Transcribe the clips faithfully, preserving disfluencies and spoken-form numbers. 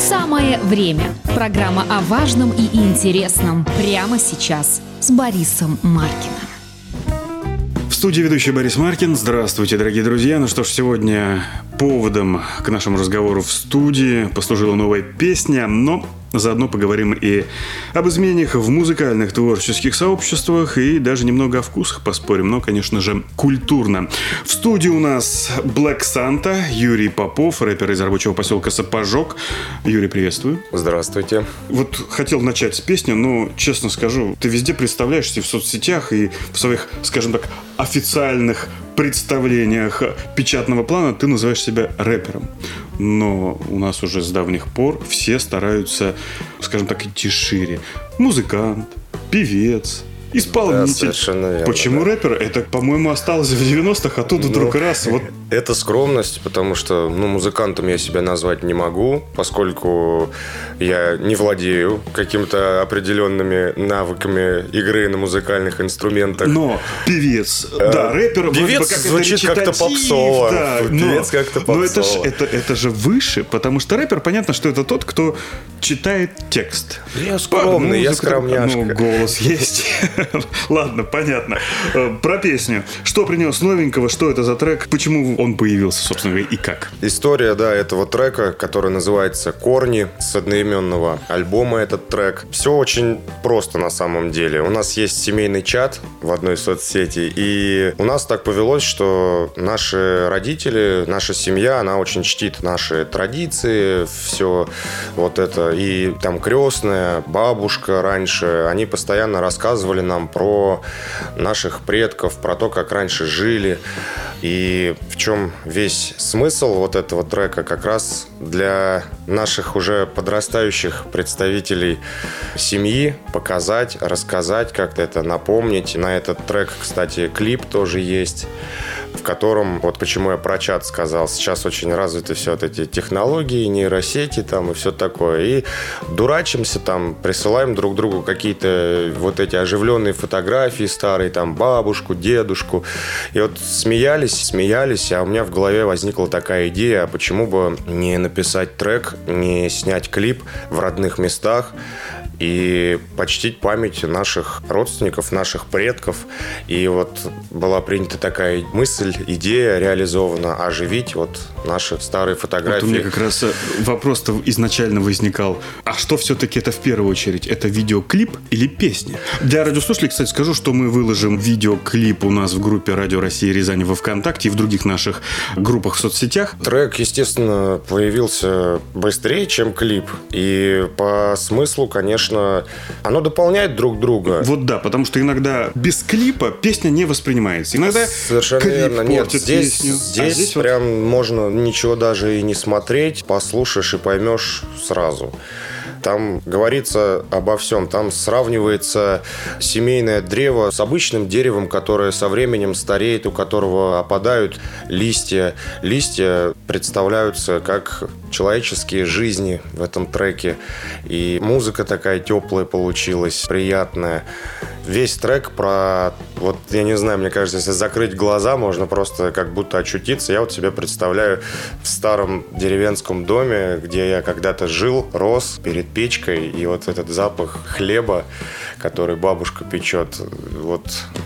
Самое время. Программа о важном и интересном прямо сейчас с Борисом Маркиным. В студии ведущий Борис Маркин. Здравствуйте, дорогие друзья. Ну что ж, сегодня поводом к нашему разговору в студии послужила новая песня, но заодно поговорим и об изменениях в музыкальных творческих сообществах и даже немного о вкусах поспорим, но, конечно же, культурно. В студии у нас Black Santa, Юрий Попов, рэпер из рабочего поселка Сапожок. Юрий, приветствую. Здравствуйте. Вот хотел начать с песни, но, честно скажу, ты везде представляешься в соцсетях и в своих, скажем так, официальных представлениях печатного плана ты называешь себя рэпером. Но у нас уже с давних пор все стараются, скажем так, идти шире. Музыкант, певец, исполнитель. Да, совершенно верно. Почему да. рэпер? Это, по-моему, осталось в девяностых, а тут вдруг ну, раз. Вот. Это скромность, потому что ну, музыкантом я себя назвать не могу, поскольку я не владею какими-то определенными навыками игры на музыкальных инструментах. Но певец, э, да, рэпер певец как звучит как-то попсово. Да, певец но, как-то попсово. Но это же это, это же выше, потому что рэпер, понятно, что это тот, кто читает текст. Я скромный, Музыка, я скромняшка. Ну, голос есть. Ладно, понятно. Про песню. Что принес новенького, что это за трек, почему он появился, собственно говоря, и как? История, да, этого трека, который называется «Корни», с одноименного альбома этот трек. Все очень просто на самом деле. У нас есть семейный чат в одной соцсети, и у нас так повелось, что наши родители, наша семья, она очень чтит наши традиции, все вот это. И там крестная, бабушка раньше, они постоянно рассказывали нам про наших предков, про то, как раньше жили. И в чем весь смысл вот этого трека? Как раз для наших уже подрастающих представителей семьи показать, рассказать, как-то это напомнить. На этот трек, кстати, клип тоже есть, в котором, вот почему я про чат сказал, сейчас очень развиты все вот эти технологии, нейросети там и все такое. И дурачимся там, присылаем друг другу какие-то вот эти оживленные фотографии старые, там бабушку, дедушку. И вот смеялись, смеялись, а у меня в голове возникла такая идея, почему бы не написать трек, не снять клип в родных местах и почтить память наших родственников, наших предков. И вот была принята такая мысль, идея реализована, оживить вот наши старые фотографии. Вот у меня как раз вопрос-то изначально возникал. А что все-таки это в первую очередь? Это видеоклип или песня? Для радиослушателей, кстати, скажу, что мы выложим видеоклип у нас в группе Радио России Рязань во ВКонтакте и в других наших группах в соцсетях. Трек, естественно, появился быстрее, чем клип. И по смыслу, конечно, оно дополняет друг друга. Вот да, потому что иногда без клипа песня не воспринимается. Иногда совершенно клип верно. Нет, портит здесь, песню. здесь, а здесь прям вот... можно ничего даже и не смотреть, послушаешь и поймешь сразу. Там говорится обо всем. Там сравнивается семейное древо с обычным деревом, которое со временем стареет, у которого опадают листья. Листья представляются как человеческие жизни в этом треке. И музыка такая теплая получилась, приятная. Весь трек про... Вот, я не знаю, мне кажется, если закрыть глаза, можно просто как будто очутиться. Я вот себе представляю в старом деревенском доме, где я когда-то жил, рос, перед печкой. И вот этот запах хлеба, который бабушка печет, вот...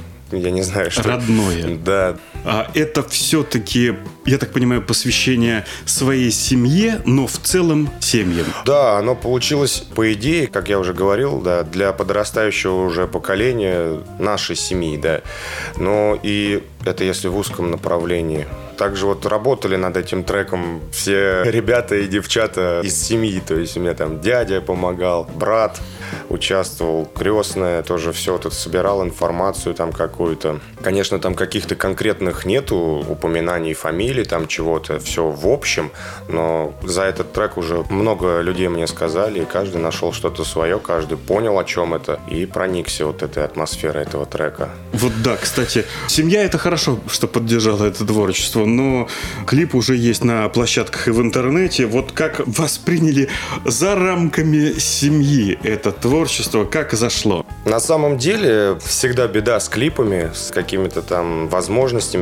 Я не знаю, что... Родное. Да. А это все-таки, я так понимаю, посвящение своей семье, но в целом семьям. Да, оно получилось, по идее, как я уже говорил, да, для подрастающего уже поколения нашей семьи, да. Но и это если в узком направлении. Также вот работали над этим треком все ребята и девчата из семьи. То есть у меня там дядя помогал, брат участвовал, крестная тоже все тут собирал информацию там какую-то. Конечно, там каких-то конкретных нету упоминаний фамилий, там чего-то, все в общем. Но за этот трек уже много людей мне сказали, и каждый нашел что-то свое, каждый понял, о чем это, и проникся вот этой атмосферой этого трека. Вот да, кстати, семья — это хорошо, что поддержала это творчество, но клип уже есть на площадках и в интернете. Вот как восприняли за рамками семьи это творчество, как зашло? На самом деле, всегда беда с клипами, с какими-то там возможностями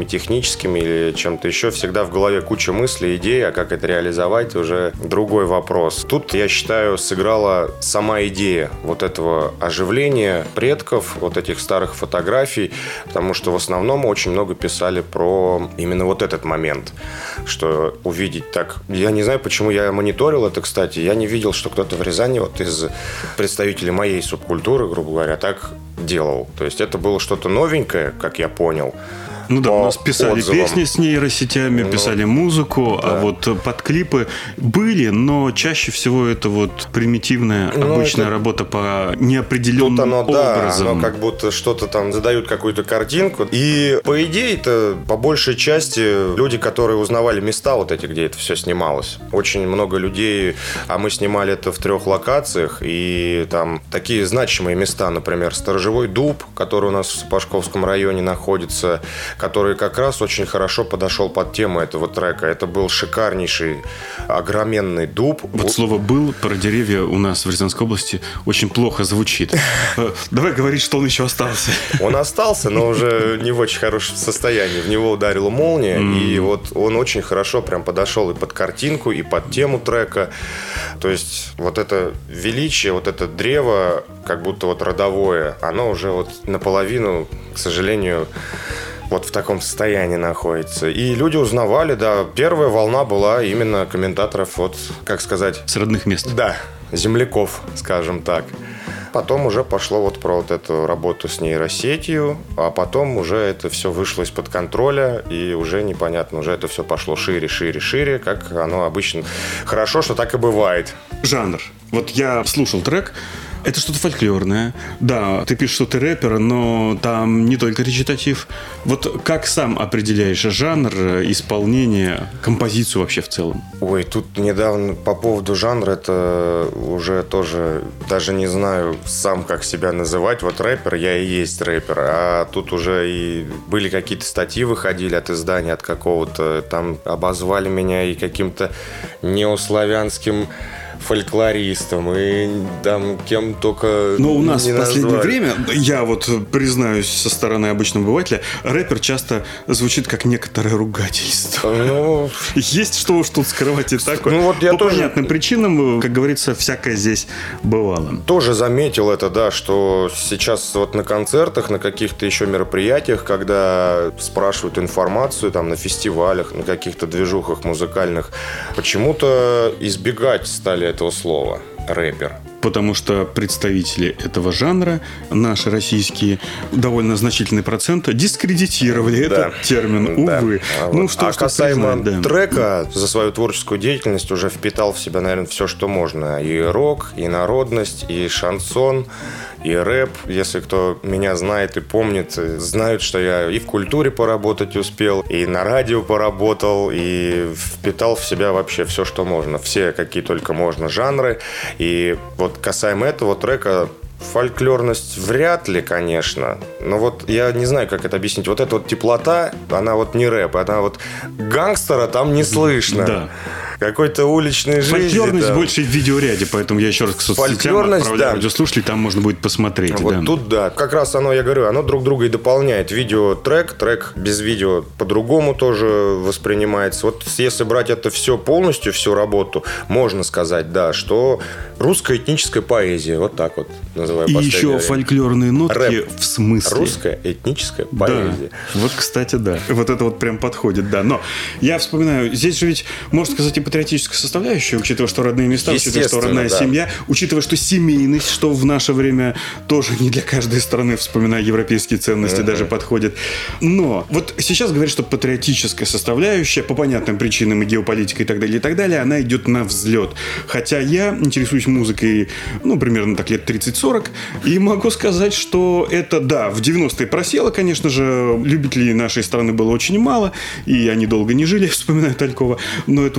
какими техническими или чем-то еще, всегда в голове куча мыслей, идей, а как это реализовать, уже другой вопрос. Тут, я считаю, сыграла сама идея вот этого оживления предков, вот этих старых фотографий, потому что в основном очень много писали про именно вот этот момент, что увидеть так... Я не знаю, почему я мониторил это, кстати, я не видел, что кто-то в Рязани вот из представителей моей субкультуры, грубо говоря, так делал. То есть это было что-то новенькое, как я понял. Ну да, у нас писали отзывам. Песни с нейросетями, ну, писали музыку, да. А вот под клипы были, но чаще всего это вот примитивная, ну, обычная это... работа по неопределенным оно, образом. Да, оно как будто что-то там задают какую-то картинку. И по идее это по большей части люди, которые узнавали места вот эти, где это все снималось. Очень много людей, а мы снимали это в трех локациях, и там такие значимые места, например, Сторожевой дуб, который у нас в Пашковском районе находится, который как раз очень хорошо подошел под тему этого трека. Это был шикарнейший, огроменный дуб. Вот слово «был» про деревья у нас в Рязанской области очень плохо звучит. Давай говорить, что он еще остался. Он остался, но уже не в очень хорошем состоянии. В него ударила молния, mm. и вот он очень хорошо прям подошел и под картинку, и под тему трека. То есть вот это величие, вот это древо, как будто вот родовое, оно уже вот наполовину, к сожалению, вот в таком состоянии находится. И люди узнавали, да, первая волна была именно комментаторов вот, как сказать... С родных мест. Да, земляков, скажем так. Потом уже пошло вот про вот эту работу с нейросетью, а потом уже это все вышло из-под контроля, и уже непонятно, уже это все пошло шире, шире, шире, как оно обычно. Хорошо, что так и бывает. Жанр. Вот я слушал трек, это что-то фольклорное. Да, ты пишешь, что ты рэпер, но там не только речитатив. Вот как сам определяешь жанр, исполнение, композицию вообще в целом? Ой, тут недавно по поводу жанра, это уже тоже даже не знаю сам, как себя называть. Вот рэпер, я и есть рэпер. А тут уже и были какие-то статьи выходили от издания, от какого-то. Там обозвали меня и каким-то неославянским фольклористом и там кем только. Но у нас в последнее время, я вот признаюсь со стороны обычного обывателя, рэпер часто звучит как некоторое ругательство. Ну, есть что уж тут скрывать и такое. Ну, вот я по тоже... понятным причинам, как говорится, всякое здесь бывало. Тоже заметил это, да, что сейчас вот на концертах, на каких-то еще мероприятиях, когда спрашивают информацию там на фестивалях, на каких-то движухах музыкальных, почему-то избегать стали этого слова рэпер. Потому что представители этого жанра, наши российские, довольно значительный процент, дискредитировали да. этот термин, да. увы. А, ну, вот. что, а что касаемо признать, да. трека, за свою творческую деятельность уже впитал в себя, наверное, все, что можно. И рок, и народность, и шансон, и рэп. Если кто меня знает и помнит, знают, что я и в культуре поработать успел, и на радио поработал, и впитал в себя вообще все, что можно. Все, какие только можно жанры. И вот касаемо этого трека, фольклорность вряд ли, конечно. Но вот я не знаю, как это объяснить. Вот эта вот теплота, она вот не рэп. Она вот гангстера там не слышно. Да. Какой-то уличной жизни. Фольклорность там. Больше в видеоряде, поэтому я еще раз к соцсетям отправляю да. радиослушателей, там можно будет посмотреть. Вот да. тут да. Как раз оно, я говорю, оно друг друга и дополняет. Видео-трек, трек без видео по-другому тоже воспринимается. Вот если брать это все полностью, всю работу, можно сказать, да, что русская этническая поэзия, вот так вот называю. И еще время. Фольклорные нотки рэп. В смысле. Русская этническая поэзия. Да. Вот, кстати, да. Вот это вот прям подходит, да. Но я вспоминаю, здесь же ведь, можно сказать, и патриотическая составляющая, учитывая, что родные места, учитывая, что родная да. семья, учитывая, что семейность, что в наше время тоже не для каждой страны, вспоминая европейские ценности, uh-huh. даже подходит. Но вот сейчас говорят, что патриотическая составляющая, по понятным причинам и геополитика и так далее, и так далее, она идет на взлет. Хотя я интересуюсь музыкой, ну, примерно так лет тридцать-сорок, и могу сказать, что это, да, в девяностые просело, конечно же, любителей нашей страны было очень мало, и они долго не жили, вспоминая Талькова, но это уже, да,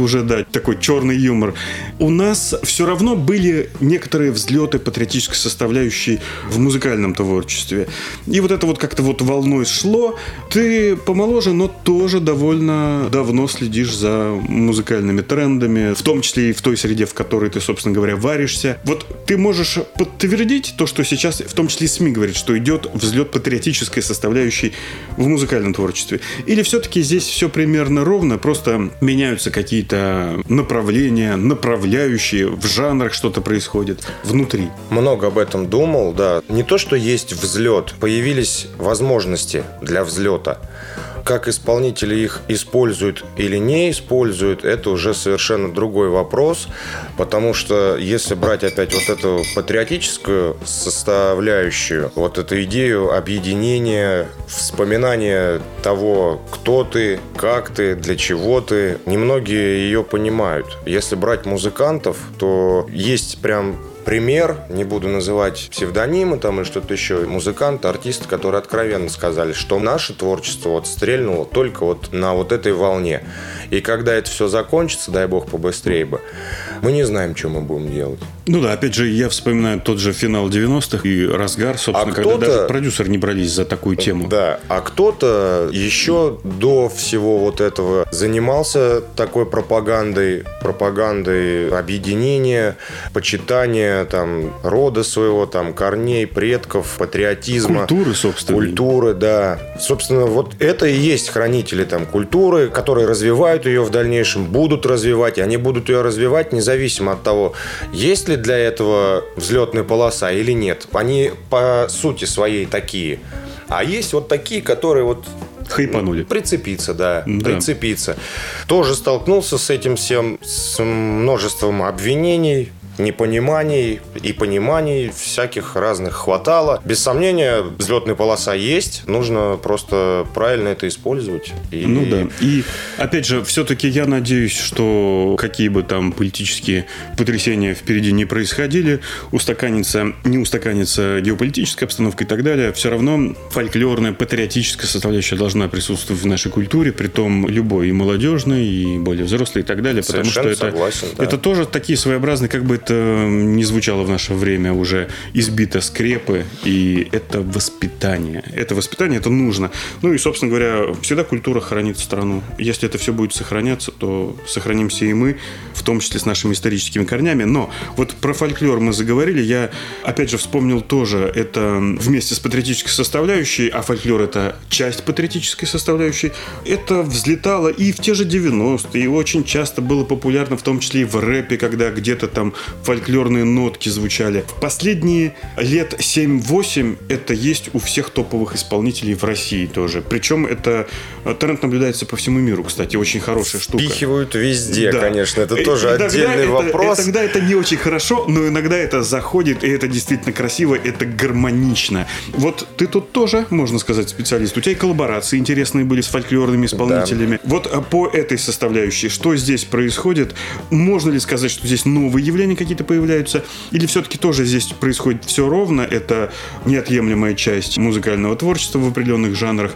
сказать, такой черный юмор. У нас все равно были некоторые взлеты патриотической составляющей в музыкальном творчестве. И вот это вот как-то вот волной шло. Ты помоложе, но тоже довольно давно следишь за музыкальными трендами, в том числе и в той среде, в которой ты, собственно говоря, варишься. Вот ты можешь подтвердить то, что сейчас, в том числе и СМИ говорит, что идет взлет патриотической составляющей в музыкальном творчестве? Или все-таки здесь все примерно ровно, просто меняются какие-то направления, направляющие, в жанрах что-то происходит внутри? Много об этом думал, да. Не то, что есть взлет, появились возможности для взлета. Как исполнители их используют или не используют, это уже совершенно другой вопрос, потому что если брать опять вот эту патриотическую составляющую, вот эту идею объединения, вспоминания того, кто ты, как ты, для чего ты, немногие ее понимают. Если брать музыкантов, то есть прям пример, не буду называть псевдонимы там или что-то еще, музыканты, артисты, которые откровенно сказали, что наше творчество вот стрельнуло только вот на вот этой волне. И когда это все закончится, дай бог побыстрее бы, мы не знаем, что мы будем делать. Ну да, опять же, я вспоминаю тот же финал девяностых и разгар, собственно, а когда даже продюсеры не брались за такую тему. Да, а кто-то еще до всего вот этого занимался такой пропагандой, пропагандой объединения, почитания там рода своего, там корней, предков, патриотизма. Культуры, собственно. Культуры, да. Собственно, вот это и есть хранители там культуры, которые развивают ее в дальнейшем, будут развивать, и они будут ее развивать независимо от того, есть ли для этого взлетная полоса или нет. Они по сути своей такие. А есть вот такие, которые вот хайпанули. Прицепиться, да, да. Прицепиться. Тоже столкнулся с этим всем, с множеством обвинений, непониманий и пониманий всяких разных хватало. Без сомнения, взлетная полоса есть. Нужно просто правильно это использовать. И... Ну да. И опять же, все-таки я надеюсь, что какие бы там политические потрясения впереди не происходили, устаканится, не устаканится геополитическая обстановка и так далее, все равно фольклорная, патриотическая составляющая должна присутствовать в нашей культуре, притом любой, и молодежной, и более взрослой и так далее. Потому Совершенно что это, согласен, да. это тоже такие своеобразные, как бы это не звучало в наше время, уже избито скрепы, и это воспитание. Это воспитание, это нужно. Ну и, собственно говоря, всегда культура хранит страну. Если это все будет сохраняться, то сохранимся и мы, в том числе с нашими историческими корнями. Но вот про фольклор мы заговорили. Я, опять же, вспомнил тоже это вместе с патриотической составляющей, а фольклор — это часть патриотической составляющей. Это взлетало и в те же девяностые, и очень часто было популярно, в том числе и в рэпе, когда где-то там фольклорные нотки звучали. В последние лет семь-восемь это есть у всех топовых исполнителей в России тоже. Причем это тренд наблюдается по всему миру, кстати, очень хорошая штука. Впихивают везде, да. Конечно, это и, тоже и отдельный это, вопрос. И тогда это не очень хорошо, но иногда это заходит, и это действительно красиво, это гармонично. Вот ты тут тоже, можно сказать, специалист. У тебя и коллаборации интересные были с фольклорными исполнителями. Да. Вот по этой составляющей, что здесь происходит? Можно ли сказать, что здесь новые явления какие-то появляются? Или все-таки тоже здесь происходит все ровно? Это неотъемлемая часть музыкального творчества в определенных жанрах.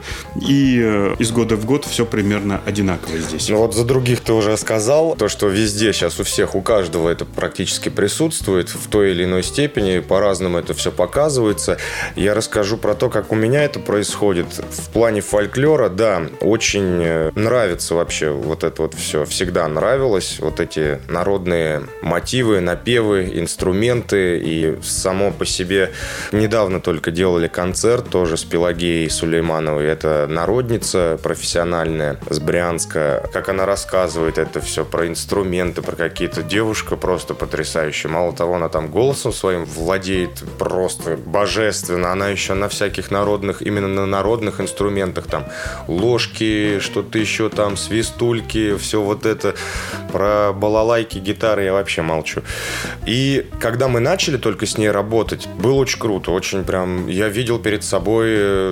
И э, из года в год все примерно одинаково здесь. Ну вот за других ты уже сказал. То, что везде сейчас у всех, у каждого это практически присутствует в той или иной степени. По-разному это все показывается. Я расскажу про то, как у меня это происходит. В плане фольклора, да, очень нравится вообще вот это вот все. Всегда нравилось. Вот эти народные мотивы, напевы, инструменты. И само по себе недавно только делали концерт тоже с Пелагеей Сулеймановой. Это народница профессиональная с Брянска. Как она рассказывает это все про инструменты, про какие-то... Девушка просто потрясающая. Мало того, она там голосом своим владеет просто божественно. Она еще на всяких народных, именно на народных инструментах, там ложки, что-то еще там, свистульки, все вот это. Про балалайки, гитары я вообще молчу. И когда мы начали только с ней работать, было очень круто, очень прям, я видел перед собой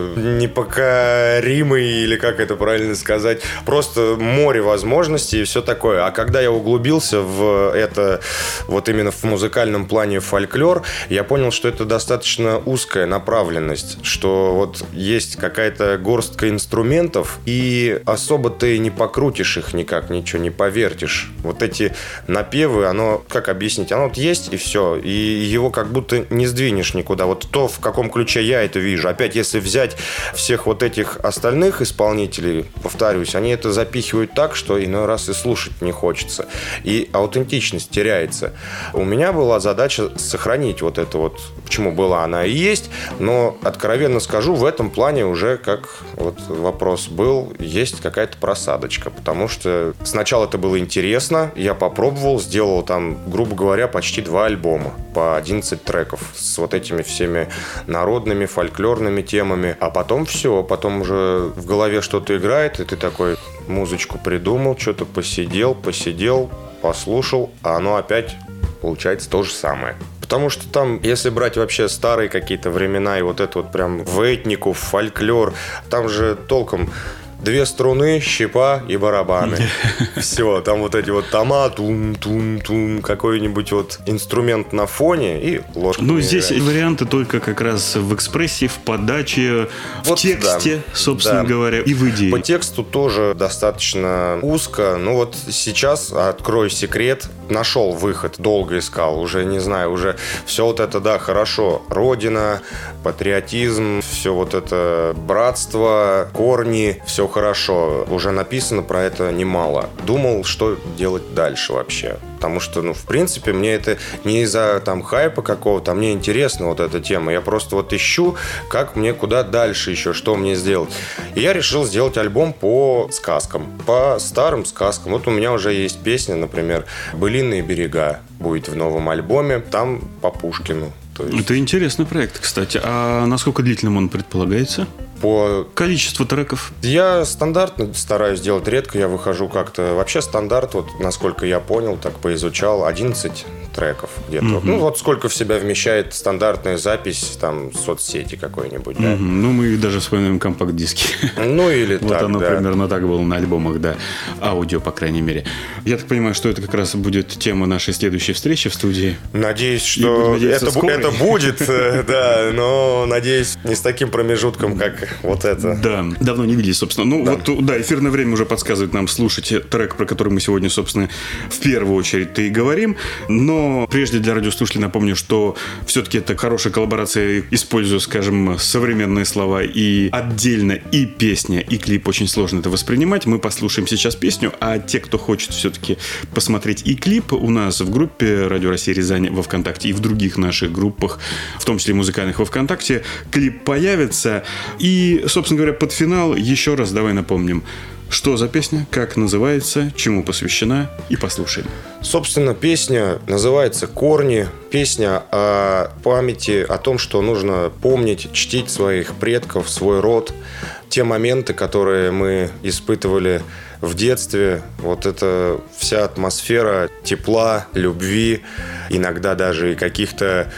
непокоримый, или как это правильно сказать, просто море возможностей и все такое. А когда я углубился в это, вот именно в музыкальном плане фольклор, я понял, что это достаточно узкая направленность, что вот есть какая-то горстка инструментов, и особо ты не покрутишь их никак, ничего не повертишь. Вот эти напевы, оно, как объяснить, оно вот есть и все, и его как будто не сдвинешь никуда. Вот то, в каком ключе я это вижу. Опять, если взять всех вот этих остальных исполнителей, повторюсь, они это запихивают так, что иной раз и слушать не хочется. И аутентичность теряется. У меня была задача сохранить вот это вот, почему была она и есть, но, откровенно скажу, в этом плане уже, как вот вопрос был, есть какая-то просадочка, потому что сначала это было интересно, я попробовал, сделал там, грубо говоря, почти два альбома по одиннадцать треков с вот этими всеми народными, фольклорными темами, а потом все, потом уже в голове что-то играет, и ты такой музычку придумал, что-то посидел, посидел, послушал, а оно опять получается то же самое. Потому что там, если брать вообще старые какие-то времена и вот это вот прям в этнику, в фольклор, там же толком две струны, щепа и барабаны. Все, там вот эти вот тома, тум-тум-тум, какой-нибудь вот инструмент на фоне и ложка. Ну, здесь играет. Варианты только как раз в экспрессии, в подаче, вот, в тексте, да, собственно да. говоря, и в идее. По тексту тоже достаточно узко. Ну вот сейчас, открою секрет, нашел выход, долго искал, уже не знаю, уже все вот это, да, хорошо. Родина, патриотизм, все вот это братство, корни, все хорошо. Уже написано про это немало. Думал, что делать дальше вообще. Потому что, ну, в принципе, мне это не из-за там хайпа какого-то, а мне интересна вот эта тема. Я просто вот ищу, как мне куда дальше еще, что мне сделать. И я решил сделать альбом по сказкам, по старым сказкам. Вот у меня уже есть песня, например, «Былинные берега» будет в новом альбоме. Там по Пушкину. То есть... Это интересный проект, кстати. А насколько длительным он предполагается? По количеству треков? Я стандартно стараюсь делать редко. Я выхожу как-то... Вообще стандарт, вот насколько я понял, так поизучал, одиннадцать треков где-то. Mm-hmm. Ну, вот сколько в себя вмещает стандартная запись, там, соцсети какой-нибудь, да? Mm-hmm. Ну, мы даже вспоминаем компакт-диски. Ну, или вот так, оно да. примерно так было на альбомах, да. Аудио, по крайней мере. Я так понимаю, что это как раз будет тема нашей следующей встречи в студии. Надеюсь, что это, это будет, да, но, надеюсь, не с таким промежутком, как вот это. Да, давно не виделись, собственно. Ну, да. вот, да, эфирное время уже подсказывает нам слушать трек, про который мы сегодня, собственно, в первую очередь-то и говорим. Но прежде для радиослушателей напомню, что все-таки это хорошая коллаборация, используя, скажем, современные слова, и отдельно и песня, и клип очень сложно это воспринимать. Мы послушаем сейчас песню, а те, кто хочет все-таки посмотреть и клип, у нас в группе Радио Россия Рязань во ВКонтакте и в других наших группах, в том числе музыкальных во ВКонтакте, клип появится. И, собственно говоря, под финал еще раз давай напомним, что за песня, как называется, чему посвящена, и послушаем. Собственно, песня называется «Корни». Песня о памяти, о том, что нужно помнить, чтить своих предков, свой род. Те моменты, которые мы испытывали в детстве. Вот эта вся атмосфера тепла, любви, иногда даже и каких-то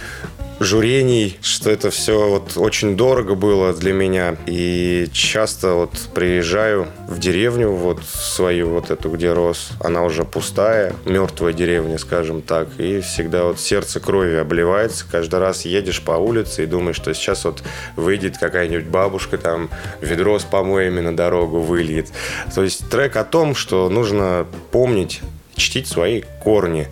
журений, что это все вот очень дорого было для меня. И часто вот приезжаю в деревню вот свою, вот эту, где рос. Она уже пустая, мертвая деревня, скажем так. И всегда вот сердце кровью обливается. Каждый раз едешь по улице и думаешь, что сейчас вот выйдет какая-нибудь бабушка, там ведро с помоями на дорогу выльет. То есть трек о том, что нужно помнить, чтить свои корни.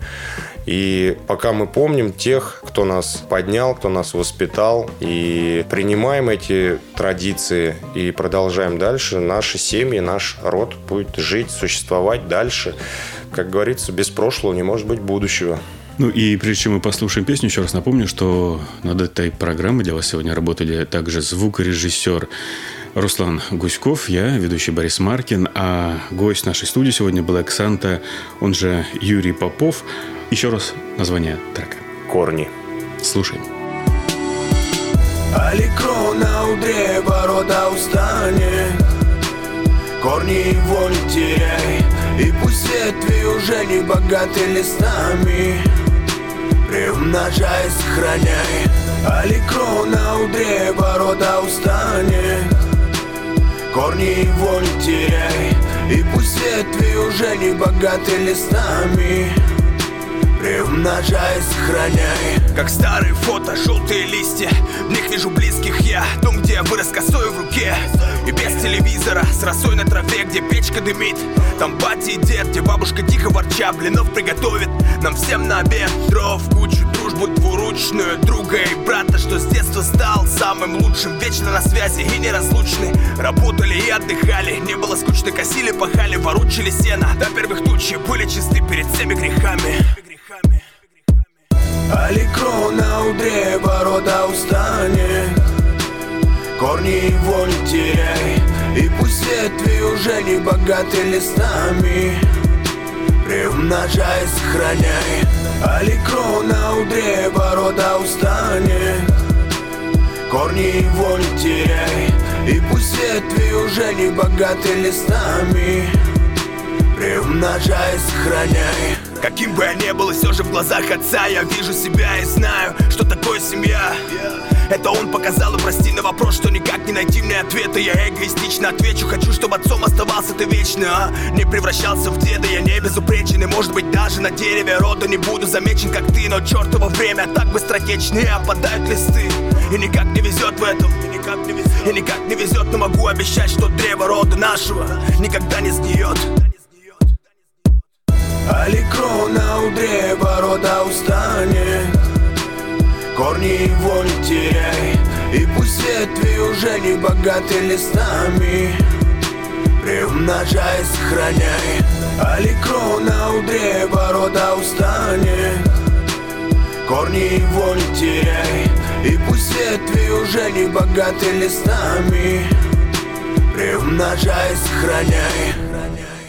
И пока мы помним тех, кто нас поднял, кто нас воспитал, и принимаем эти традиции и продолжаем дальше, наши семьи, наш род будет жить, существовать дальше. Как говорится, без прошлого не может быть будущего. Ну и прежде чем мы послушаем песню, еще раз напомню, что над этой программой для вас сегодня работали также звукорежиссер Руслан Гуськов, я, ведущий Борис Маркин, а гость нашей студии сегодня был Оксанта, он же Юрий Попов. Еще раз название трека. «Корни». Слушаем. Далеко на удре порода устанет, корни его не теряй, и пусть ветви уже не богаты листами. приумножай, сохраняй. Али крона у древа рода устанет, корни и волю теряй. И пусть ветви уже не богаты листами, приумножай, сохраняй. Как старые фото, желтые листья, в них вижу близких я. Дом, где я вырос косой в руке, и без телевизора, с росой на траве, где печка дымит. Там батя и дед, где бабушка тихо ворча блинов приготовит нам всем на обед. Дров кучу, дружбу двуручную, друга и брата, что с детства стал самым лучшим. Вечно на связи и неразлучны. Работали и отдыхали, не было скучно, косили, пахали, ворочали сено. До первых туч были чисты перед всеми грехами. Али крона у древа рода устанет, корни и волю теряй. И пусть ветви уже не богаты листами, приумножай, сохраняй. Али крона у древа рода устанет, корни и волю теряй. И пусть ветви уже не богаты листами, приумножай, сохраняй. Каким бы я ни был, и все же в глазах отца я вижу себя и знаю, что такое семья. Это он показал, и прости на вопрос, что никак не найти мне ответа. Я эгоистично отвечу, хочу, чтобы отцом оставался ты вечно, а не превращался в деда. Я не безупречен, и может быть даже на дереве рода не буду замечен, как ты. Но чертово время так быстротечно, и опадают листы. И никак не везет в этом, и никак не везет, и никак не везет, но могу обещать, что древо рода нашего никогда не сгниет. Али крона у древа рода устанет, корни и волю теряй. И пусть ветви уже не богаты листами, приумножай, сохраняй. Али крона у древа рода устанет, корни и волю теряй. И пусть ветви уже не богаты листами, приумножай, сохраняй.